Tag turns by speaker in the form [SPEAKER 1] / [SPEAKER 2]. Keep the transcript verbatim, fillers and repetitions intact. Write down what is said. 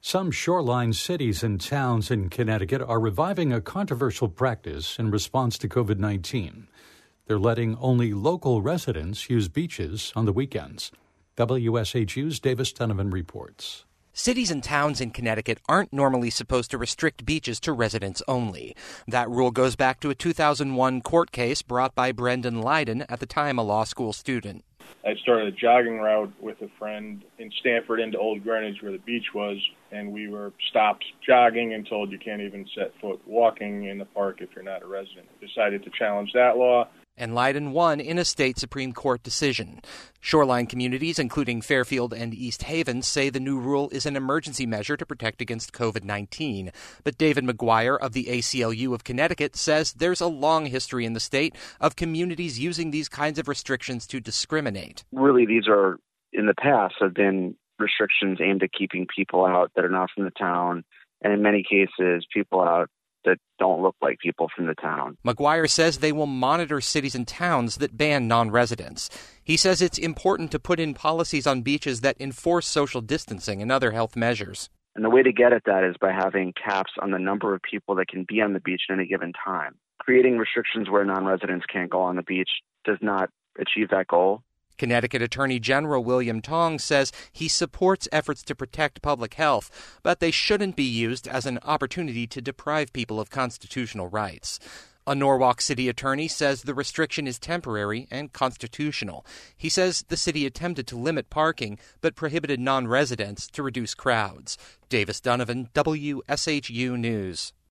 [SPEAKER 1] Some shoreline cities and towns in Connecticut are reviving a controversial practice in response to covid nineteen. They're letting only local residents use beaches on the weekends. W S H U's Davis Donovan reports.
[SPEAKER 2] Cities and towns in Connecticut aren't normally supposed to restrict beaches to residents only. That rule goes back to a two thousand one court case brought by Brendan Leiden, at the time a law school student.
[SPEAKER 3] I started a jogging route with a friend in Stamford into Old Greenwich where the beach was, and we were stopped jogging and told you can't even set foot walking in the park if you're not a resident. Decided to challenge that law.
[SPEAKER 2] And Leiden won in a state Supreme Court decision. Shoreline communities, including Fairfield and East Haven, say the new rule is an emergency measure to protect against covid nineteen. But David McGuire of the A C L U of Connecticut says there's a long history in the state of communities using these kinds of restrictions to discriminate.
[SPEAKER 4] Really, these are, in the past, have been restrictions aimed at keeping people out that are not from the town, and in many cases, people out that don't look like people from the town.
[SPEAKER 2] McGuire says they will monitor cities and towns that ban non-residents. He says it's important to put in policies on beaches that enforce social distancing and other health measures.
[SPEAKER 4] And the way to get at that is by having caps on the number of people that can be on the beach at any given time. Creating restrictions where non-residents can't go on the beach does not achieve that goal.
[SPEAKER 2] Connecticut Attorney General William Tong says he supports efforts to protect public health, but they shouldn't be used as an opportunity to deprive people of constitutional rights. A Norwalk city attorney says the restriction is temporary and constitutional. He says the city attempted to limit parking, but prohibited non-residents to reduce crowds. Davis Donovan, W S H U News.